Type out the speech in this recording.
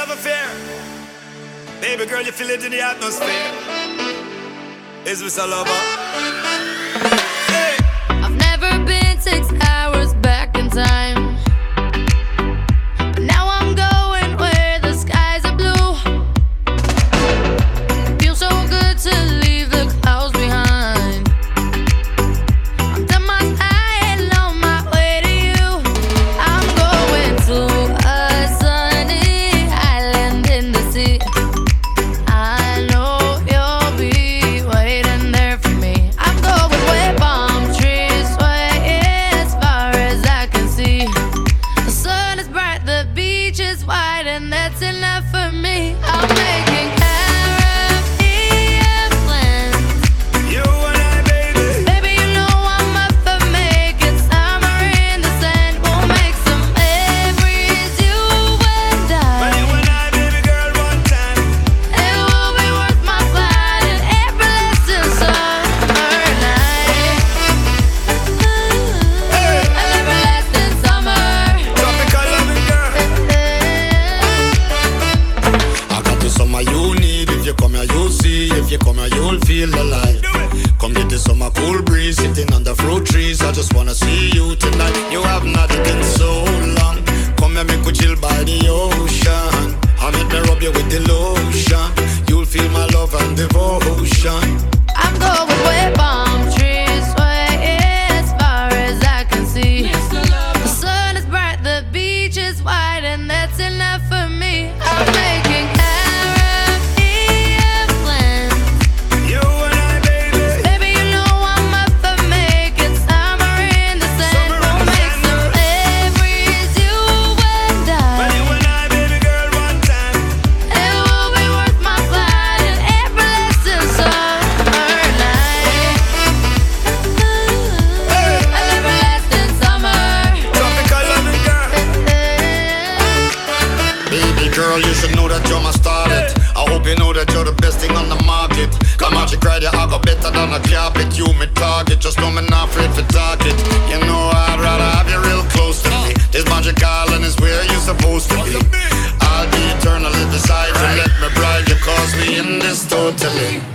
love affair. Baby girl, you feel it in the atmosphere. Is this a lover? Hey. I've never been 6 hours back in time, but now I'm going where the skies are blue. Feels so good to leave the clouds behind. I'm done my side on my way to you. I'm going to a sunny island in the sea. I know you'll be waiting there for me. I'm going where palm trees sway as far as I can see. The sun is bright, the beach is wide, and that's enough for me. I'm making Caribbean plans. You and I, baby. Baby, you know I'm up for making summer in the sand. We'll make some memories, you and Well, I. you and I, baby girl, one time. It will be worth my flight in every lesson summer night. An everlasting summer. Tropical loving girl. I got the summer you need. If you come here, you'll see. If you come here, you'll feel alive. Do it. Come get the summer cool breeze, sitting under fruit trees. I just wanna see you tonight. You have not been so long. Come here, make we chill by the ocean. I make me rub you with the lotion. You'll feel my love and devotion. I'm going where palm trees sway as far as I can see. The sun is bright, the beach is wide, and that's enough for me. I'm making Caribbean plans. You and I, baby. Baby, you know I'm up for making summer in the sand. Summer in We'll the make sand. some memories, you and Well, I. you and I, baby girl, one time. It will be worth my flight in every lesson summer night. An everlasting summer. Tropical loving girl. Baby girl, you should know that you're my starlet. I hope you know that you're the best thing on the market. Come out, you cry, I got better than a carpet. You me target, just know me not afraid for target. You know I'd rather have you real close to me. This magical and it's where you're supposed to be. I'll be eternally beside you. Let me bride you, cause we in this totally.